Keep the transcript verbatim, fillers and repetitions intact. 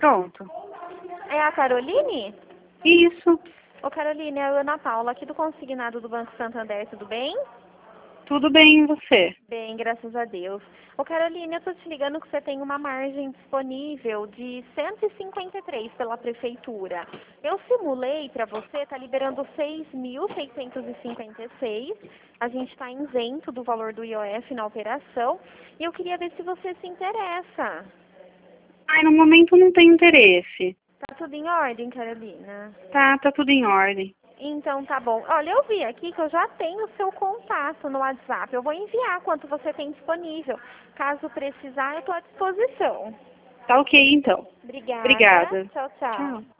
pronto. É a Caroline? Isso. Ô Caroline, é a Ana Paula, aqui do Consignado do Banco Santander, tudo bem? Tudo bem, e você? Bem, graças a Deus. Ô Caroline, eu tô te ligando que você tem uma margem disponível de cento e cinquenta e três pela prefeitura. Eu simulei para você, tá liberando seis mil seiscentos e cinquenta e seis. A gente está isento do valor do I O F na operação. E eu queria ver se você se interessa. Ai, no momento não tem interesse. Tá tudo em ordem, Carolina? Tá, tá tudo em ordem. Então tá bom. Olha, eu vi aqui que eu já tenho o seu contato no WhatsApp. Eu vou enviar quanto você tem disponível. Caso precisar, eu estou à disposição. Tá ok, então. Obrigada. Obrigada. Tchau, tchau. Tchau.